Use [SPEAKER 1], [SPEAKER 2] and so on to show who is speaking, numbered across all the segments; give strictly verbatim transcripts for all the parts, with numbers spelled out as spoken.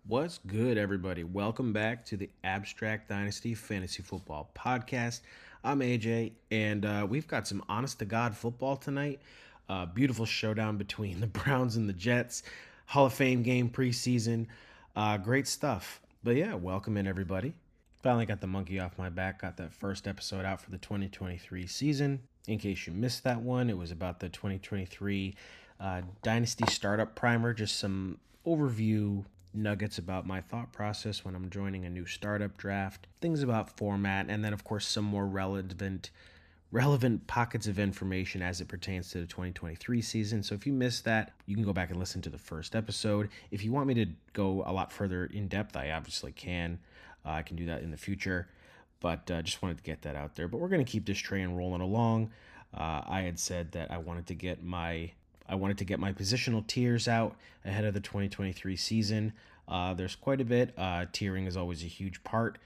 [SPEAKER 1] What's good, everybody? Welcome back to the Abstract Dynasty Fantasy Football Podcast. I'm A J, and uh, we've got some honest to God football tonight. Uh, beautiful showdown between the Browns and the Jets. Hall of Fame game preseason. Uh, great stuff. But yeah, welcome in, everybody. Finally got the monkey off my back. Got that first episode out for the twenty twenty-three season. In case you missed that one, it was about the twenty twenty-three uh, Dynasty Startup Primer. Just some overview nuggets about my thought process when I'm joining a new startup draft, things about format, and then of course some more relevant relevant pockets of information as it pertains to the twenty twenty-three season. So if you missed that, you can go back and listen to the first episode. If you want me to go a lot further in depth, I obviously can. Uh, I can do that in the future, but uh, just wanted to get that out there. But we're going to keep this train rolling along. Uh, I had said that I wanted to get my I wanted to get my positional tiers out ahead of the twenty twenty-three season. Uh, there's quite a bit. Uh, tiering is always a huge part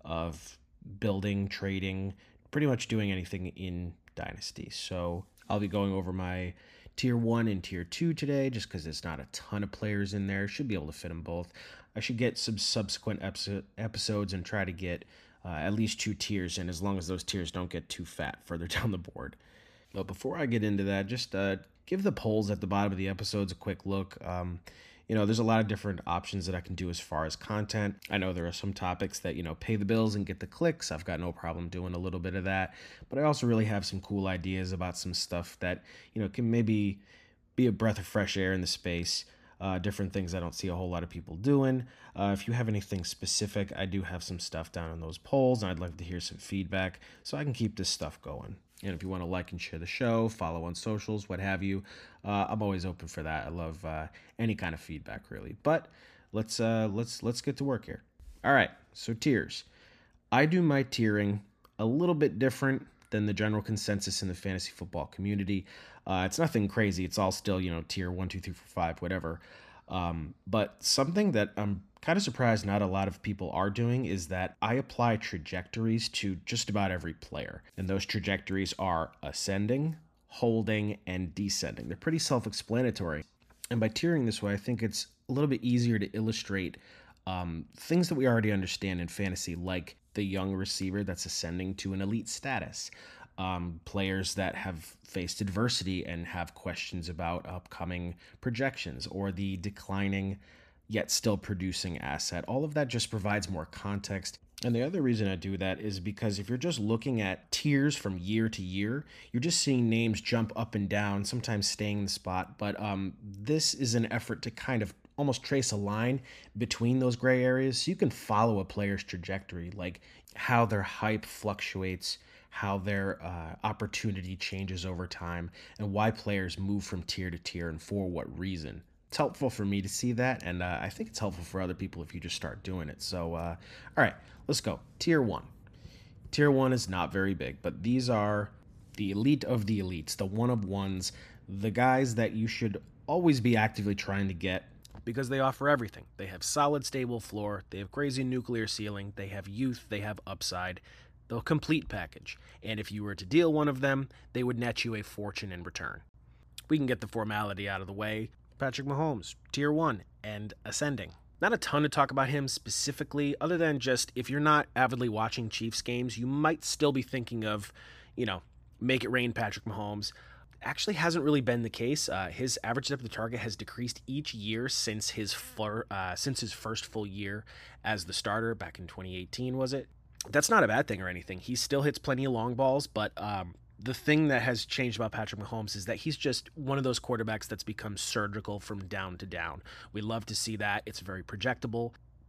[SPEAKER 1] of building, trading, pretty much doing anything in Dynasty. So I'll be going over my tier one and tier two today just because there's not a ton of players in there. Should be able to fit them both. I should get some subsequent episode, episodes and try to get uh, at least two tiers in, as long as those tiers don't get too fat further down the board. But before I get into that, just uh, give the polls at the bottom of the episodes a quick look. Um, you know, there's a lot of different options that I can do as far as content. I know there are some topics that, you know, pay the bills and get the clicks. I've got no problem doing a little bit of that. But I also really have some cool ideas about some stuff that, you know, can maybe be a breath of fresh air in the space. Uh, different things I don't see a whole lot of people doing. Uh, if you have anything specific, I do have some stuff down in those polls, and I'd like to hear some feedback so I can keep this stuff going. And if you want to like and share the show, follow on socials, what have you, uh, I'm always open for that. I love uh, any kind of feedback, really. But let's uh, let's let's get to work here. All right, so tiers. I do my tiering a little bit different than the general consensus in the fantasy football community. Uh, it's nothing crazy. It's all still, you know, tier one, two, three, four, five, whatever. Um, but something that I'm kind of surprised not a lot of people are doing is that I apply trajectories to just about every player. And those trajectories are ascending, holding, and descending. They're pretty self-explanatory. And by tiering this way, I think it's a little bit easier to illustrate um, things that we already understand in fantasy, like the young receiver that's ascending to an elite status. Um, players that have faced adversity and have questions about upcoming projections, or the declining yet still producing asset. All of that just provides more context. And the other reason I do that is because if you're just looking at tiers from year to year, you're just seeing names jump up and down, sometimes staying in the spot. But um, this is an effort to kind of almost trace a line between those gray areas so you can follow a player's trajectory, like how their hype fluctuates, how their uh, opportunity changes over time, and why players move from tier to tier and for what reason. It's helpful for me to see that, and uh, I think it's helpful for other people if you just start doing it. So, uh, all right, let's go. Tier one. Tier one is not very big, but these are the elite of the elites, the one of ones, the guys that you should always be actively trying to get because they offer everything. They have solid, stable floor, they have crazy nuclear ceiling, they have youth, they have upside, the complete package. And if you were to deal one of them, they would net you a fortune in return. We can get the formality out of the way. Patrick Mahomes, tier one and ascending. Not a ton to talk about him specifically, other than just if you're not avidly watching Chiefs games, you might still be thinking of, you know, make it rain Patrick Mahomes. Actually hasn't really been the case. Uh, his average depth of target has decreased each year since his fir- uh, since his first full year as the starter back in twenty eighteen, was it? That's not a bad thing or anything. He still hits plenty of long balls, but um, the thing that has changed about Patrick Mahomes is that he's just one of those quarterbacks that's become surgical from down to down. We love to see that. It's very projectable.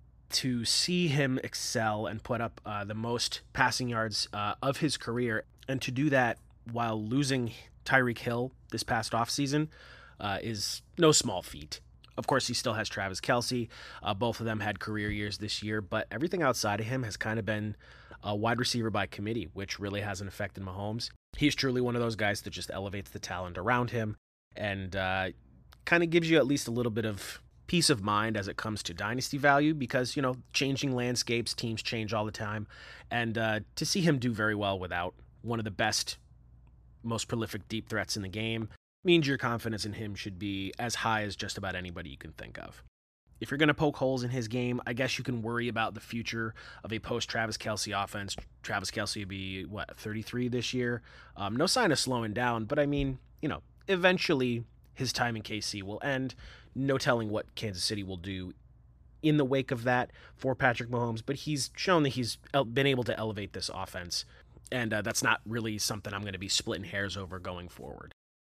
[SPEAKER 1] To see him excel and put up uh, the most passing yards uh, of his career, and to do that while losing Tyreek Hill this past offseason uh, is no small feat. Of course, he still has Travis Kelce. Uh, both of them had career years this year, but everything outside of him has kind of been a wide receiver by committee, which really hasn't affected Mahomes. He's truly one of those guys that just elevates the talent around him and uh, kind of gives you at least a little bit of peace of mind as it comes to dynasty value because, you know, changing landscapes, teams change all the time. And uh, to see him do very well without one of the best, most prolific deep threats in the game means your confidence in him should be as high as just about anybody you can think of. If you're going to poke holes in his game, I guess you can worry about the future of a post-Travis Kelce offense. Travis Kelce will be, what, thirty-three this year? Um, no sign of slowing down, but I mean, you know, eventually his time in K C will end. No telling what Kansas City will do in the wake of that for Patrick Mahomes, but he's shown that he's been able to elevate this offense, and uh, that's not really something I'm going to be splitting hairs over going forward.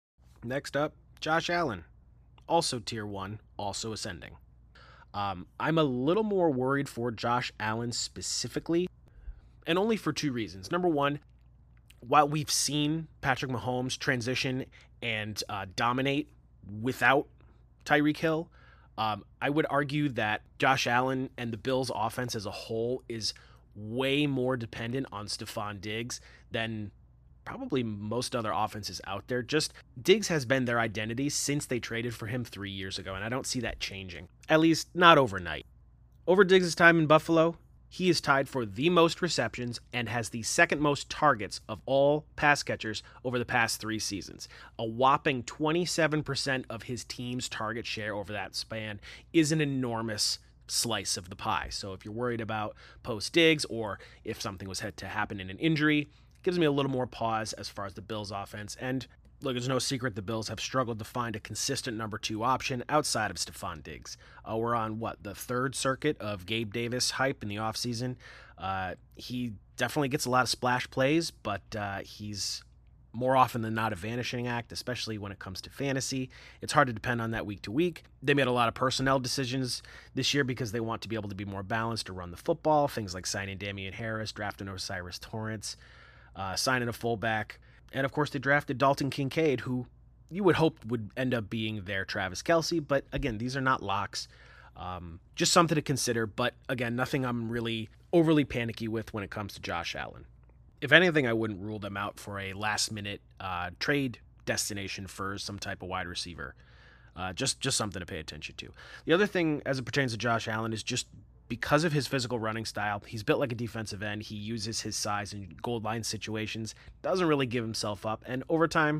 [SPEAKER 1] Next up, Josh Allen, also tier one, also ascending. Um, I'm a little more worried for Josh Allen specifically, and only for two reasons. Number one, while we've seen Patrick Mahomes transition and uh, dominate without Tyreek Hill, um, I would argue that Josh Allen and the Bills' offense as a whole is way more dependent on Stephon Diggs than probably most other offenses out there. Just Diggs has been their identity since they traded for him three years ago, and I don't see that changing, at least not overnight. Over Diggs' time in Buffalo, he is tied for the most receptions and has the second most targets of all pass catchers over the past three seasons. A whopping twenty-seven percent of his team's target share over that span is an enormous slice of the pie. So if you're worried about post Diggs, or if something was had to happen in an injury, gives me a little more pause as far as the Bills offense. And look, it's no secret the Bills have struggled to find a consistent number two option outside of Stephon Diggs. Uh, we're on, what, the third circuit of Gabe Davis hype in the offseason. Uh, he definitely gets a lot of splash plays, but uh, he's more often than not a vanishing act, especially when it comes to fantasy. It's hard to depend on that week to week. They made a lot of personnel decisions this year because they want to be able to be more balanced to run the football. Things like signing Damian Harris, drafting Osiris Torrance, Uh, signing a fullback, and of course they drafted Dalton Kincaid, who you would hope would end up being their Travis Kelce, but again, these are not locks. Um, just something to consider, but again, nothing I'm really overly panicky with when it comes to Josh Allen. If anything, I wouldn't rule them out for a last-minute uh, trade destination for some type of wide receiver. Uh, just, just something to pay attention to. The other thing as it pertains to Josh Allen is just because of his physical running style. He's built like a defensive end. He uses his size in goal line situations, doesn't really give himself up. And over time,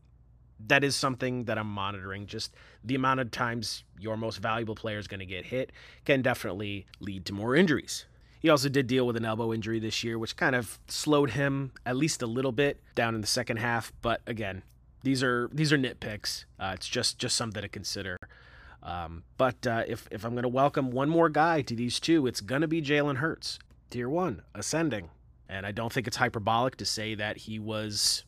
[SPEAKER 1] that is something that I'm monitoring. Just the amount of times your most valuable player is going to get hit can definitely lead to more injuries. He also did deal with an elbow injury this year, which kind of slowed him at least a little bit down in the second half. But again, these are these are nitpicks. Uh, it's just just something to consider. Um, but uh, if, if I'm going to welcome one more guy to these two, it's going to be Jalen Hurts, tier one, ascending. And I don't think it's hyperbolic to say that he was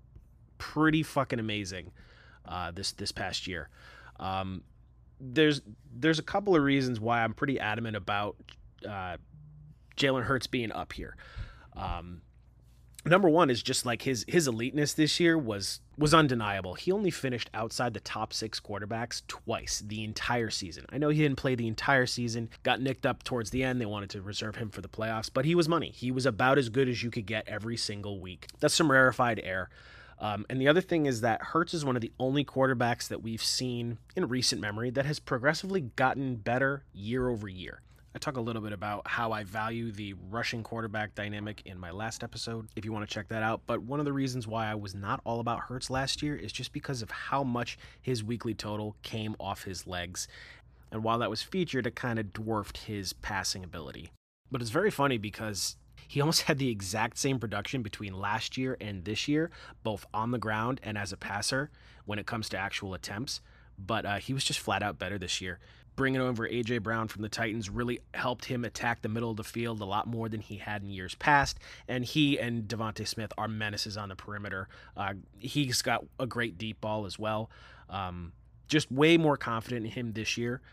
[SPEAKER 1] pretty fucking amazing uh, this this past year. Um, there's there's a couple of reasons why I'm pretty adamant about uh, Jalen Hurts being up here. Um, Number one is just like his his eliteness this year was was undeniable. He only finished outside the top six quarterbacks twice the entire season. I know he didn't play the entire season, got nicked up towards the end. They wanted to reserve him for the playoffs, but he was money. He was about as good as you could get every single week. That's some rarefied air. Um, and the other thing is that Hurts is one of the only quarterbacks that we've seen in recent memory that has progressively gotten better year over year. I talk a little bit about how I value the rushing quarterback dynamic in my last episode, if you want to check that out. But one of the reasons why I was not all about Hurts last year is just because of how much his weekly total came off his legs. And while that was featured, it kind of dwarfed his passing ability. But it's very funny because he almost had the exact same production between last year and this year, both on the ground and as a passer when it comes to actual attempts. But uh, he was just flat out better this year. Bringing over A J Brown from the Titans really helped him attack the middle of the field a lot more than he had in years past. And he and Devontae Smith are menaces on the perimeter. Uh, he's got a great deep ball as well. Um, just way more confident in him this year.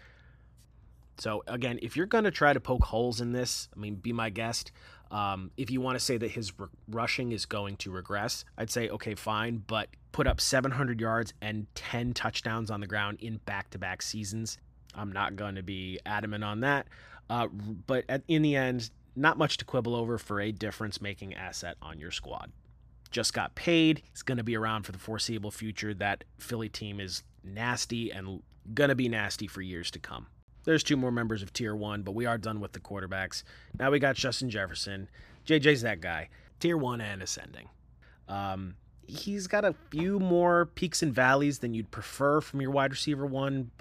[SPEAKER 1] So, again, if you're going to try to poke holes in this, I mean, be my guest. Um, if you want to say that his r- rushing is going to regress, I'd say, okay, fine, but put up seven hundred yards and ten touchdowns on the ground in back-to-back seasons. I'm not going to be adamant on that. Uh, but at, in the end, not much to quibble over for a difference-making asset on your squad. Just got paid. He's going to be around for the foreseeable future. That Philly team is nasty and going to be nasty for years to come. There's two more members of Tier one, but we are done with the quarterbacks. Now we got Justin Jefferson. J J's that guy. Tier one and ascending. Um, he's got a few more peaks and valleys than you'd prefer from your wide receiver one, but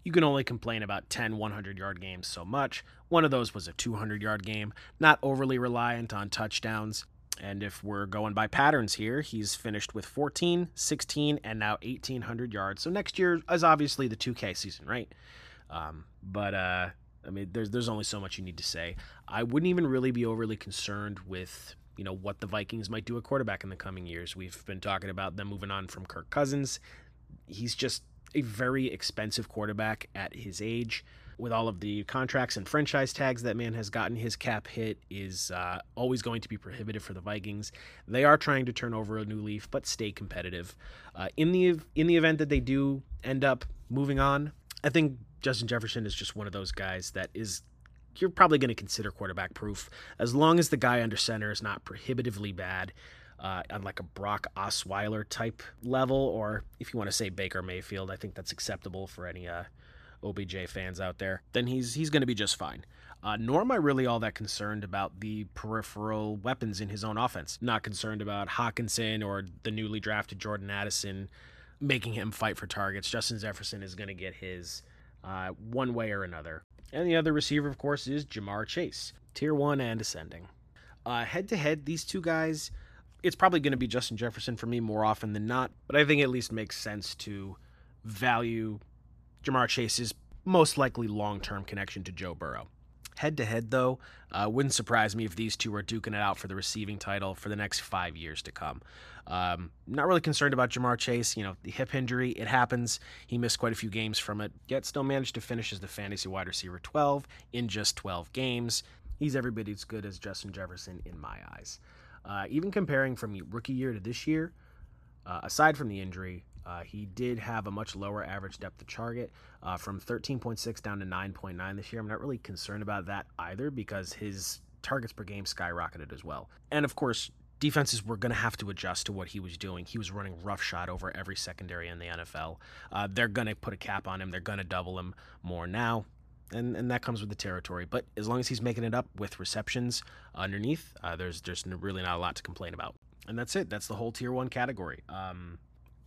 [SPEAKER 1] you can only complain about ten hundred-yard games so much. One of those was a two hundred-yard game, not overly reliant on touchdowns. And if we're going by patterns here, he's finished with fourteen, sixteen, and now eighteen hundred yards. So next year is obviously the two K season, right? Um, but, uh, I mean, there's, there's only so much you need to say. I wouldn't even really be overly concerned with, you know, what the Vikings might do at quarterback in the coming years. We've been talking about them moving on from Kirk Cousins. He's just a very expensive quarterback at his age. With all of the contracts and franchise tags that man has gotten, his cap hit is uh, always going to be prohibitive for the Vikings. They are trying to turn over a new leaf, but stay competitive. Uh, in the in the event that they do end up moving on, I think Justin Jefferson is just one of those guys that is you're probably going to consider quarterback proof as long as the guy under center is not prohibitively bad. Uh, on like a Brock Osweiler type level, or if you want to say Baker Mayfield, I think that's acceptable for any uh, O B J fans out there, then he's he's going to be just fine. Uh, nor am I really all that concerned about the peripheral weapons in his own offense. Not concerned about Hawkinson or the newly drafted Jordan Addison making him fight for targets. Justin Jefferson is going to get his uh, one way or another. And the other receiver, of course, is Ja'Marr Chase, tier one and ascending. Uh, head-to-head, these two guys, it's probably going to be Justin Jefferson for me more often than not, but I think it at least makes sense to value Ja'Marr Chase's most likely long-term connection to Joe Burrow. Head-to-head, though, uh, wouldn't surprise me if these two are duking it out for the receiving title for the next five years to come. Um, not really concerned about Ja'Marr Chase. You know, the hip injury, it happens. He missed quite a few games from it, yet still managed to finish as the fantasy wide receiver twelve in just twelve games. He's every bit as good as Justin Jefferson in my eyes. Uh, even comparing from rookie year to this year, uh, aside from the injury, uh, he did have a much lower average depth of target, uh, from thirteen point six down to nine point nine this year. I'm not really concerned about that either because his targets per game skyrocketed as well. And of course, defenses were going to have to adjust to what he was doing. He was running roughshod over every secondary in the N F L. Uh, they're going to put a cap on him. They're going to double him more now. And and that comes with the territory. But as long as he's making it up with receptions underneath, uh, there's there's really not a lot to complain about. And that's it. That's the whole tier one category. Um,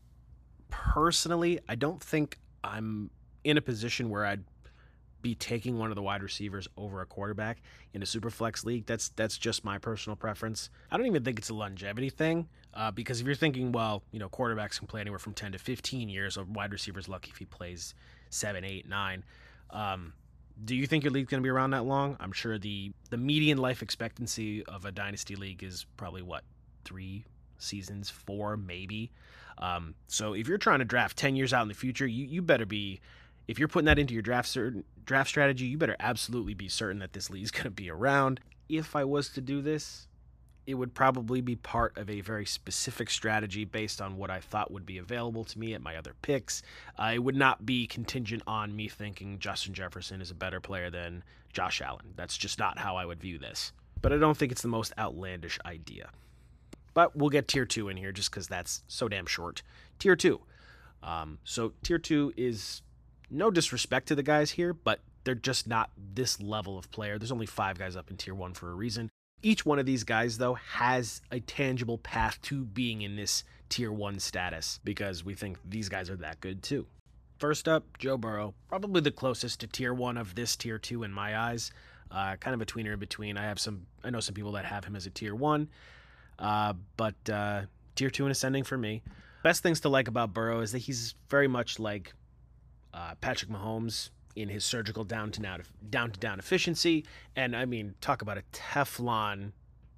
[SPEAKER 1] personally, I don't think I'm in a position where I'd be taking one of the wide receivers over a quarterback in a super flex league. That's that's just my personal preference. I don't even think it's a longevity thing, uh, because if you're thinking, well, you know, quarterbacks can play anywhere from ten to fifteen years. A wide receiver's lucky if he plays seven, eight, nine. Um, Do you think your league's going to be around that long? I'm sure the, the median life expectancy of a dynasty league is probably, what, three seasons, four maybe? Um, so if you're trying to draft ten years out in the future, you, you better be, if you're putting that into your draft certain, draft strategy, you better absolutely be certain that this league's going to be around. If I was to do this, it would probably be part of a very specific strategy based on what I thought would be available to me at my other picks. Uh, it would not be contingent on me thinking Justin Jefferson is a better player than Josh Allen. That's just not how I would view this. But I don't think it's the most outlandish idea. But we'll get tier two in here just because that's so damn short. Tier two. Um, so tier two is no disrespect to the guys here, but they're just not this level of player. There's only five guys up in tier one for a reason. Each one of these guys, though, has a tangible path to being in this tier one status because we think these guys are that good too. First up, Joe Burrow, probably the closest to tier one of this tier two in my eyes. Uh, kind of a tweener in between. I have some, I know some people that have him as a tier one, uh, but uh, tier two and ascending for me. Best things to like about Burrow is that he's very much like uh, Patrick Mahomes in his surgical down to down, down to down efficiency. And I mean, talk about a Teflon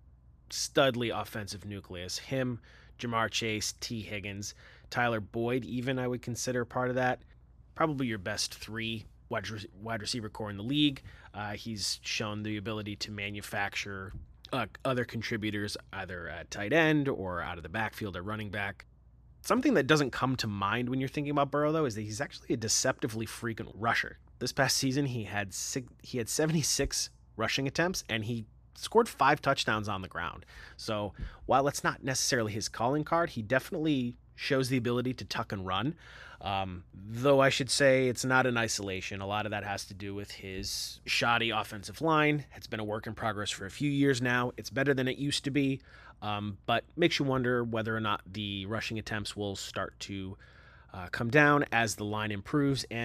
[SPEAKER 1] studly offensive nucleus. Him, Ja'Marr Chase, T. Higgins, Tyler Boyd, even I would consider part of that. Probably your best three wide, wide receiver core in the league. Uh, he's shown the ability to manufacture uh, other contributors either at tight end or out of the backfield or running back. Something that doesn't come to mind when you're thinking about Burrow, though, is that he's actually a deceptively frequent rusher. This past season, he had six, he had seventy-six rushing attempts, and he scored five touchdowns on the ground. So while it's not necessarily his calling card, he definitely shows the ability to tuck and run. Um, though I should say it's not in isolation. A lot of that has to do with his shoddy offensive line. It's been a work in progress for a few years now. It's better than it used to be, um, but makes you wonder whether or not the rushing attempts will start to uh, come down as the line improves. And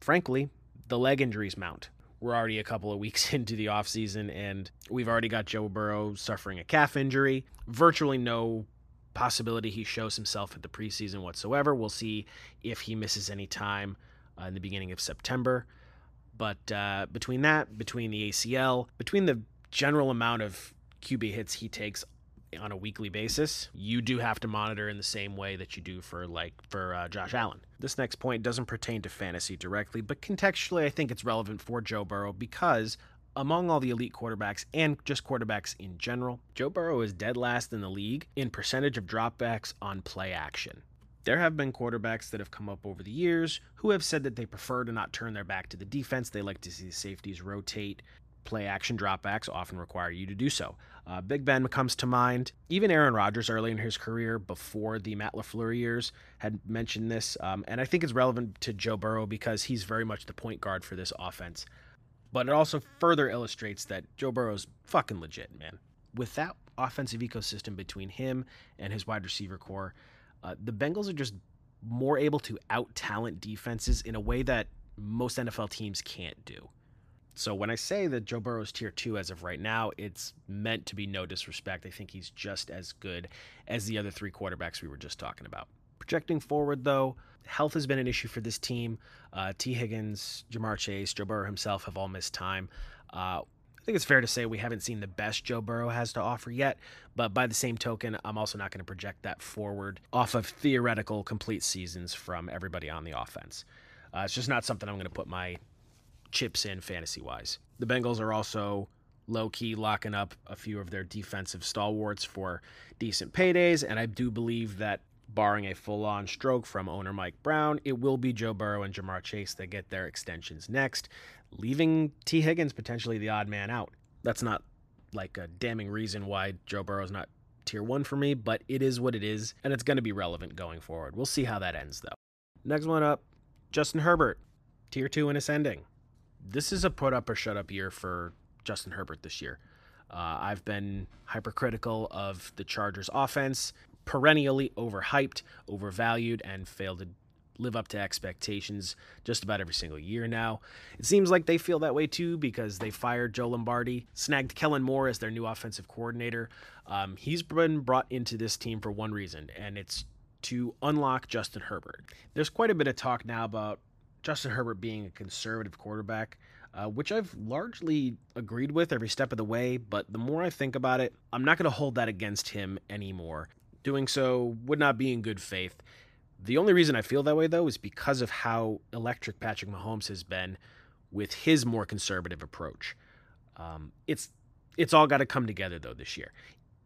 [SPEAKER 1] frankly, the leg injuries mount. We're already a couple of weeks into the offseason, and we've already got Joe Burrow suffering a calf injury. Virtually no possibility he shows himself at the preseason whatsoever. We'll see if he misses any time uh, in the beginning of September. But uh, between that, between the A C L, between the general amount of Q B hits he takes on a weekly basis, you do have to monitor in the same way that you do for like for uh, Josh Allen. This next point doesn't pertain to fantasy directly, but contextually I think it's relevant for Joe Burrow because among all the elite quarterbacks and just quarterbacks in general, Joe Burrow is dead last in the league in percentage of dropbacks on play action. There have been quarterbacks that have come up over the years who have said that they prefer to not turn their back to the defense. They like to see the safeties rotate. Play action dropbacks often require you to do so. Uh, Big Ben comes to mind. Even Aaron Rodgers early in his career, before the Matt LaFleur years, had mentioned this. Um, and I think it's relevant to Joe Burrow because he's very much the point guard for this offense. But it also further illustrates that Joe Burrow's fucking legit, man. With that offensive ecosystem between him and his wide receiver core, uh, the Bengals are just more able to out-talent defenses in a way that most N F L teams can't do. So when I say that Joe Burrow is tier two as of right now, it's meant to be no disrespect. I think he's just as good as the other three quarterbacks we were just talking about. Projecting forward, though, health has been an issue for this team. Uh, T. Higgins, Ja'Marr Chase, Joe Burrow himself have all missed time. Uh, I think it's fair to say we haven't seen the best Joe Burrow has to offer yet, but by the same token, I'm also not going to project that forward off of theoretical complete seasons from everybody on the offense. Uh, it's just not something I'm going to put my chips in fantasy-wise. The Bengals are also low-key locking up a few of their defensive stalwarts for decent paydays, and I do believe that barring a full-on stroke from owner Mike Brown, it will be Joe Burrow and Ja'Marr Chase that get their extensions next, leaving T. Higgins potentially the odd man out. That's not like a damning reason why Joe Burrow's not tier one for me, but it is what it is, and it's going to be relevant going forward. We'll see how that ends, though. Next one up, Justin Herbert, tier two and ascending. This is a put up or shut up year for Justin Herbert this year. Uh, I've been hypercritical of the Chargers offense, perennially overhyped, overvalued, and failed to live up to expectations just about every single year now. It seems like they feel that way too because they fired Joe Lombardi, snagged Kellen Moore as their new offensive coordinator. Um, he's been brought into this team for one reason, and it's to unlock Justin Herbert. There's quite a bit of talk now about Justin Herbert being a conservative quarterback, uh, which I've largely agreed with every step of the way, but the more I think about it, I'm not going to hold that against him anymore. Doing so would not be in good faith. The only reason I feel that way, though, is because of how electric Patrick Mahomes has been with his more conservative approach. Um, it's it's all got to come together, though, this year.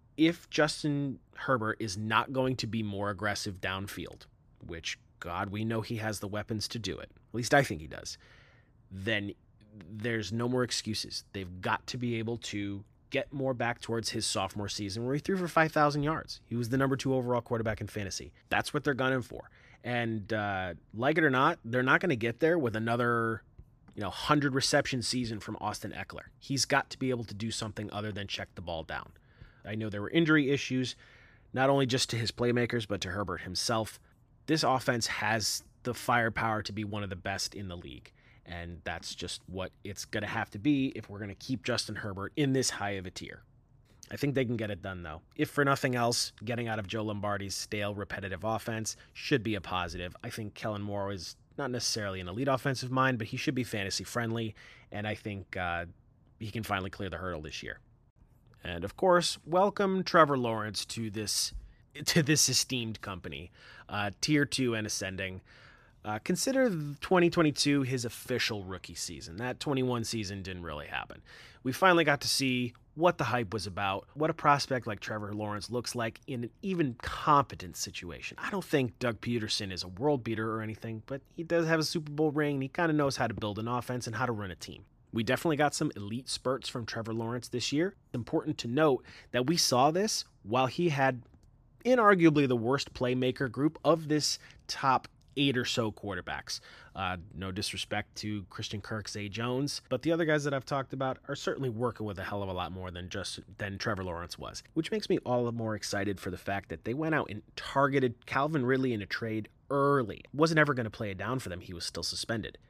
[SPEAKER 1] If Justin Herbert is not going to be more aggressive downfield, which God, we know he has the weapons to do it. At least I think he does. Then there's no more excuses. They've got to be able to get more back towards his sophomore season where he threw for five thousand yards. He was the number two overall quarterback in fantasy. That's what they're gunning for. And uh, like it or not, they're not going to get there with another, you know, one hundred reception season from Austin Eckler. He's got to be able to do something other than check the ball down. I know there were injury issues, not only just to his playmakers, but to Herbert himself. This offense has the firepower to be one of the best in the league, and that's just what it's going to have to be if we're going to keep Justin Herbert in this high of a tier. I think they can get it done, though. If for nothing else, getting out of Joe Lombardi's stale, repetitive offense should be a positive. I think Kellen Moore is not necessarily an elite offensive mind, but he should be fantasy-friendly, and I think uh, he can finally clear the hurdle this year. And, of course, welcome Trevor Lawrence to this to this esteemed company, uh, tier two and ascending. Uh, consider twenty twenty-two his official rookie season. That twenty-one season didn't really happen. We finally got to see what the hype was about, what a prospect like Trevor Lawrence looks like in an even competent situation. I don't think Doug Peterson is a world beater or anything, but he does have a Super Bowl ring, and he kind of knows how to build an offense and how to run a team. We definitely got some elite spurts from Trevor Lawrence this year. It's important to note that we saw this while he had inarguably the worst playmaker group of this top eight or so quarterbacks. Uh, no disrespect to Christian Kirk, Zay Jones, but the other guys that I've talked about are certainly working with a hell of a lot more than just than Trevor Lawrence was, which makes me all the more excited for the fact that they went out and targeted Calvin Ridley in a trade early. Wasn't ever going to play it down for them. He was still suspended.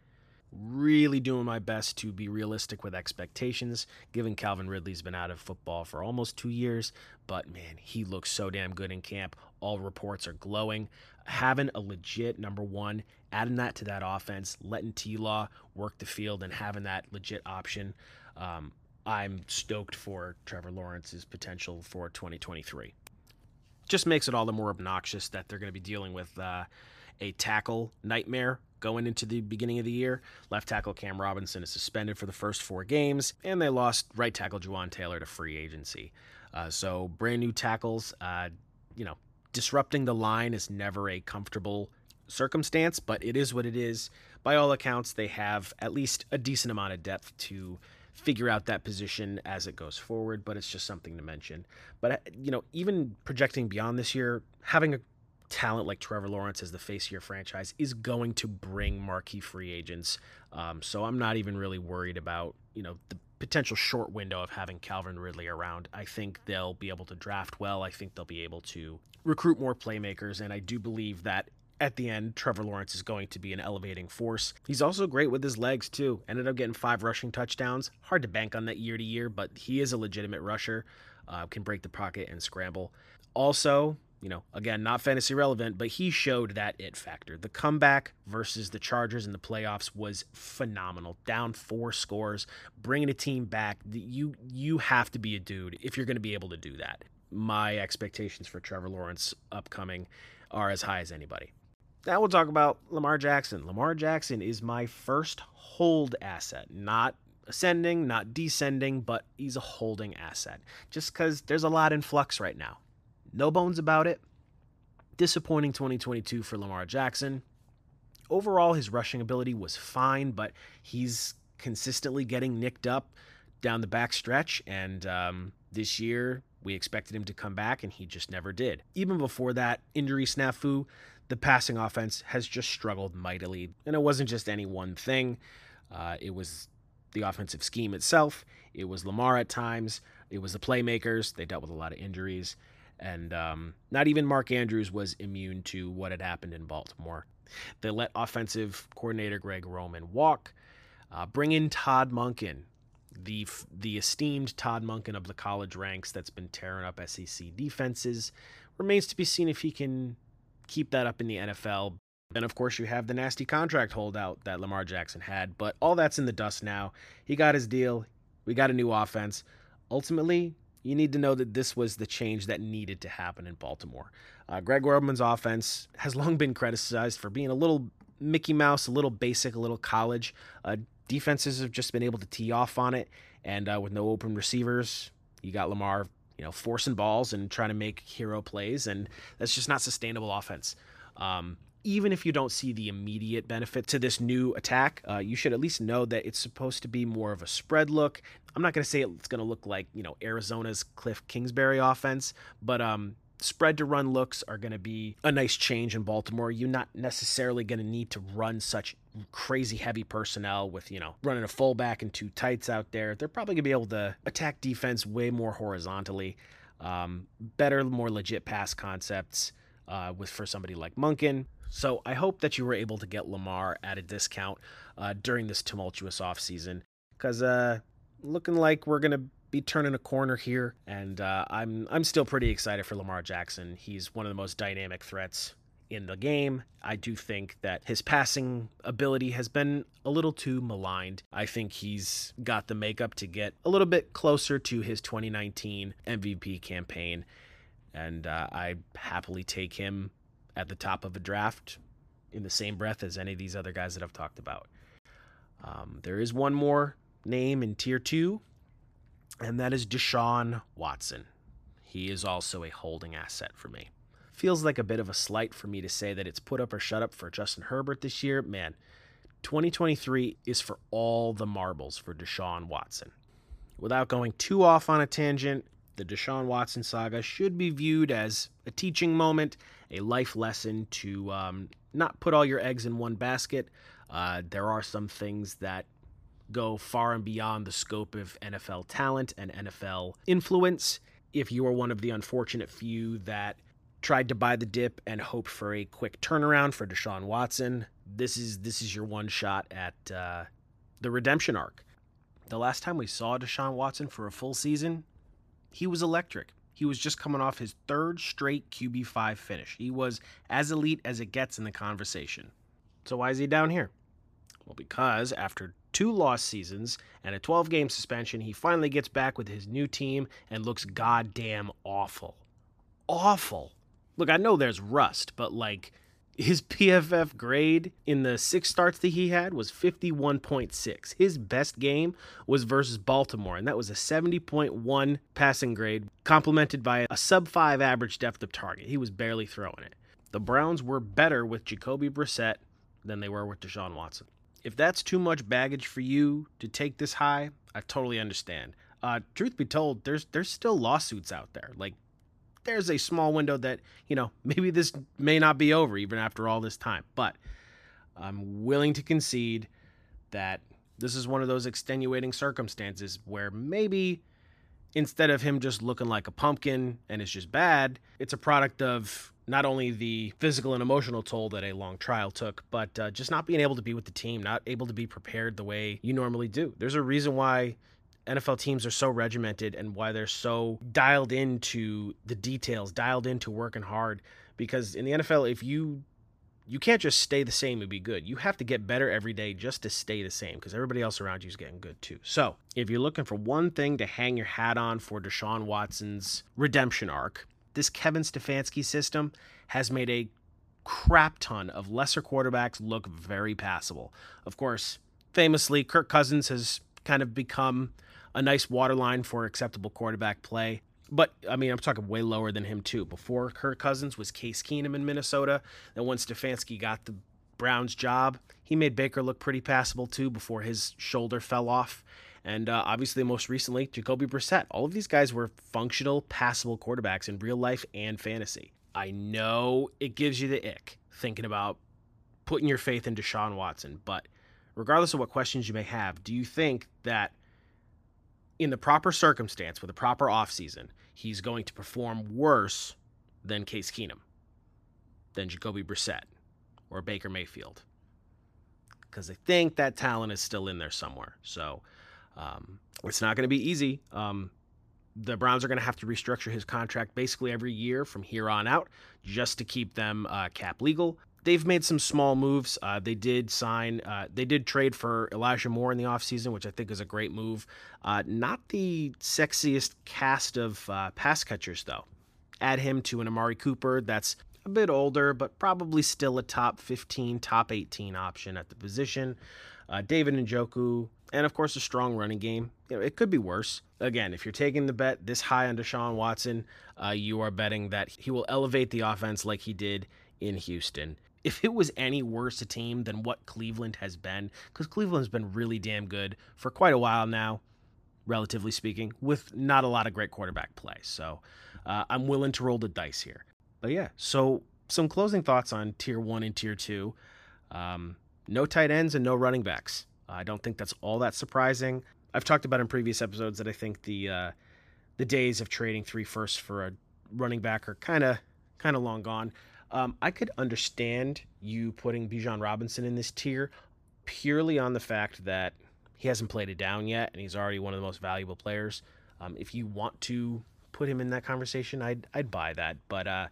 [SPEAKER 1] really doing my best to be realistic with expectations, given Calvin Ridley's been out of football for almost two years. But, man, he looks so damn good in camp. All reports are glowing. Having a legit number one, adding that to that offense, letting T-Law work the field and having that legit option, um, I'm stoked for Trevor Lawrence's potential for twenty twenty-three. Just makes it all the more obnoxious that they're going to be dealing with uh, a tackle nightmare going into the beginning of the year. Left tackle Cam Robinson is suspended for the first four games, and they lost right tackle Juwan Taylor to free agency. Uh, so brand new tackles, uh, you know, disrupting the line is never a comfortable circumstance, but it is what it is. By all accounts, they have at least a decent amount of depth to figure out that position as it goes forward, but it's just something to mention. But, you know, even projecting beyond this year, having a talent like Trevor Lawrence as the face of your franchise is going to bring marquee free agents. Um, so I'm not even really worried about, you know, the potential short window of having Calvin Ridley around. I think they'll be able to draft well. I think they'll be able to recruit more playmakers. And I do believe that at the end, Trevor Lawrence is going to be an elevating force. He's also great with his legs, too. Ended up getting five rushing touchdowns. Hard to bank on that year to year, but he is a legitimate rusher. Uh, can break the pocket and scramble. Also, you know, again, not fantasy relevant, but he showed that it factor. The comeback versus the Chargers in the playoffs was phenomenal. Down four scores, bringing a team back. You, you have to be a dude if you're going to be able to do that. My expectations for Trevor Lawrence upcoming are as high as anybody. Now we'll talk about Lamar Jackson. Lamar Jackson is my first hold asset, not ascending, not descending, but he's a holding asset just because there's a lot in flux right now. No bones about it. Disappointing twenty twenty-two for Lamar Jackson. Overall, his rushing ability was fine, but he's consistently getting nicked up down the back stretch, and um, this year we expected him to come back, and he just never did. Even before that injury snafu, the passing offense has just struggled mightily. And it wasn't just any one thing. Uh, it was the offensive scheme itself. It was Lamar at times. It was the playmakers. They dealt with a lot of injuries. And um, not even Mark Andrews was immune to what had happened in Baltimore. They let offensive coordinator Greg Roman walk. Uh, bring in Todd Monken, the, the esteemed Todd Monken of the college ranks that's been tearing up S E C defenses. Remains to be seen if he can keep that up in the N F L. Then, of course, you have the nasty contract holdout that Lamar Jackson had, but all that's in the dust now. He got his deal. We got a new offense. Ultimately, you need to know that this was the change that needed to happen in Baltimore. Uh, Greg Roman's offense has long been criticized for being a little Mickey Mouse, a little basic, a little college. Uh, defenses have just been able to tee off on it, and uh, with no open receivers, you got Lamar you know, forcing balls and trying to make hero plays, and that's just not sustainable offense. Um, even if you don't see the immediate benefit to this new attack, uh, you should at least know that it's supposed to be more of a spread look. I'm not going to say it's going to look like, you know, Arizona's Cliff Kingsbury offense, but um, spread to run looks are going to be a nice change in Baltimore. You're not necessarily going to need to run such crazy heavy personnel with, you know, running a fullback and two tights out there. They're probably going to be able to attack defense way more horizontally. Um, better, more legit pass concepts uh, with for somebody like Monken. So I hope that you were able to get Lamar at a discount uh, during this tumultuous offseason, because uh, looking like we're going to be turning a corner here, and uh, I'm I'm still pretty excited for Lamar Jackson. He's one of the most dynamic threats in the game. I do think that his passing ability has been a little too maligned. I think he's got the makeup to get a little bit closer to his twenty nineteen M V P campaign, and uh, I happily take him at the top of a draft in the same breath as any of these other guys that I've talked about. Um, there is one more name in tier two, and that is Deshaun Watson. He is also a holding asset for me. Feels like a bit of a slight for me to say that it's put up or shut up for Justin Herbert this year. Man, twenty twenty-three is for all the marbles for Deshaun Watson. Without going too off on a tangent, the Deshaun Watson saga should be viewed as a teaching moment, a life lesson to um, not put all your eggs in one basket. Uh, there are some things that go far and beyond the scope of N F L talent and N F L influence. If you are one of the unfortunate few that tried to buy the dip and hoped for a quick turnaround for Deshaun Watson, this is this is your one shot at uh, the redemption arc. The last time we saw Deshaun Watson for a full season, he was electric. He was just coming off his third straight Q B five finish. He was as elite as it gets in the conversation. So why is he down here? Well, because after two lost seasons and a twelve-game suspension, he finally gets back with his new team and looks goddamn awful. Awful. Look, I know there's rust, but like his P F F grade in the six starts that he had was fifty-one point six. His best game was versus Baltimore, and that was a seventy point one passing grade, complemented by a sub five average depth of target. He was barely throwing it. The Browns were better with Jacoby Brissett than they were with Deshaun Watson. If that's too much baggage for you to take this high, I totally understand. Uh, truth be told, there's there's still lawsuits out there. Like, there's a small window that, you know, maybe this may not be over even after all this time. But I'm willing to concede that this is one of those extenuating circumstances where maybe instead of him just looking like a pumpkin and it's just bad, it's a product of not only the physical and emotional toll that a long trial took, but uh, just not being able to be with the team, not able to be prepared the way you normally do. There's a reason why N F L teams are so regimented and why they're so dialed into the details, dialed into working hard. Because in the N F L, if you you can't just stay the same and be good. You have to get better every day just to stay the same because everybody else around you is getting good too. So if you're looking for one thing to hang your hat on for Deshaun Watson's redemption arc, this Kevin Stefanski system has made a crap ton of lesser quarterbacks look very passable. Of course, famously, Kirk Cousins has kind of become a nice waterline for acceptable quarterback play. But, I mean, I'm talking way lower than him, too. Before Kirk Cousins was Case Keenum in Minnesota. Then when Stefanski got the Browns job, he made Baker look pretty passable, too, before his shoulder fell off. And uh, obviously, most recently, Jacoby Brissett. All of these guys were functional, passable quarterbacks in real life and fantasy. I know it gives you the ick thinking about putting your faith in Deshaun Watson. But regardless of what questions you may have, do you think that in the proper circumstance, with a proper offseason, he's going to perform worse than Case Keenum, than Jacoby Brissett, or Baker Mayfield? Because I think that talent is still in there somewhere. So um, it's not going to be easy. Um, the Browns are going to have to restructure his contract basically every year from here on out just to keep them uh, cap legal. They've made some small moves. Uh, they did sign, uh, they did trade for Elijah Moore in the offseason, which I think is a great move. Uh, not the sexiest cast of uh, pass catchers, though. Add him to an Amari Cooper that's a bit older, but probably still a top fifteen, top eighteen option at the position. Uh, David Njoku, and of course a strong running game. You know, it could be worse. Again, if you're taking the bet this high on Deshaun Watson, uh, you are betting that he will elevate the offense like he did in Houston. If it was any worse a team than what Cleveland has been, because Cleveland's been really damn good for quite a while now, relatively speaking, with not a lot of great quarterback play. So uh, I'm willing to roll the dice here. But yeah, so some closing thoughts on tier one and tier two. Um, no tight ends and no running backs. Uh, I don't think that's all that surprising. I've talked about in previous episodes that I think the uh, the days of trading three firsts for a running back are kind of kind of long gone. Um, I could understand you putting Bijan Robinson in this tier purely on the fact that he hasn't played it down yet and he's already one of the most valuable players. Um, if you want to put him in that conversation, I'd I'd buy that. But uh,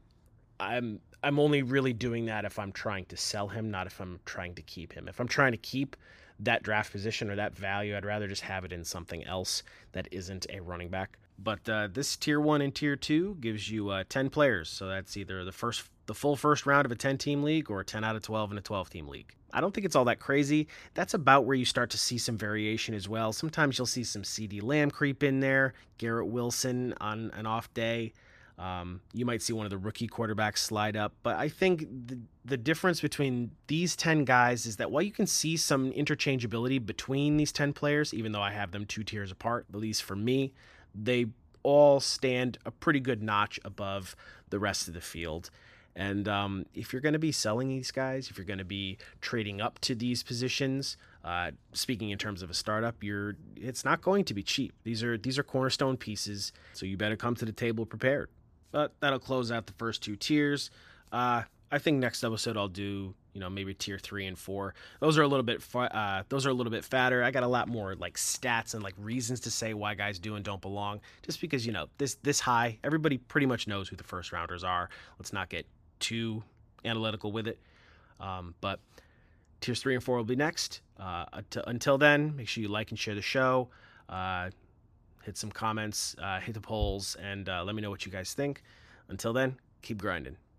[SPEAKER 1] I'm I'm only really doing that if I'm trying to sell him, not if I'm trying to keep him. If I'm trying to keep that draft position or that value, I'd rather just have it in something else that isn't a running back. But uh, this tier one and tier two gives you uh, ten players. So that's either the first, the full first round of a ten-team league or ten out of twelve in a twelve-team league. I don't think it's all that crazy. That's about where you start to see some variation as well. Sometimes you'll see some C D Lamb creep in there, Garrett Wilson on an off day. Um, you might see one of the rookie quarterbacks slide up. But I think the, the difference between these ten guys is that while you can see some interchangeability between these ten players, even though I have them two tiers apart, at least for me, they all stand a pretty good notch above the rest of the field. And um, if you're going to be selling these guys, if you're going to be trading up to these positions, uh, speaking in terms of a startup, you're it's not going to be cheap. These are these are cornerstone pieces, so you better come to the table prepared. But that'll close out the first two tiers. Uh, I think next episode I'll do You know, maybe tier three and four. Those are a little bit, uh, those are a little bit fatter. I got a lot more like stats and like reasons to say why guys do and don't belong. Just because you know this this high, everybody pretty much knows who the first rounders are. Let's not get too analytical with it. Um, but tiers three and four will be next. Uh, until, until then, make sure you like and share the show. Uh, hit some comments, uh, hit the polls, and uh, let me know what you guys think. Until then, keep grinding.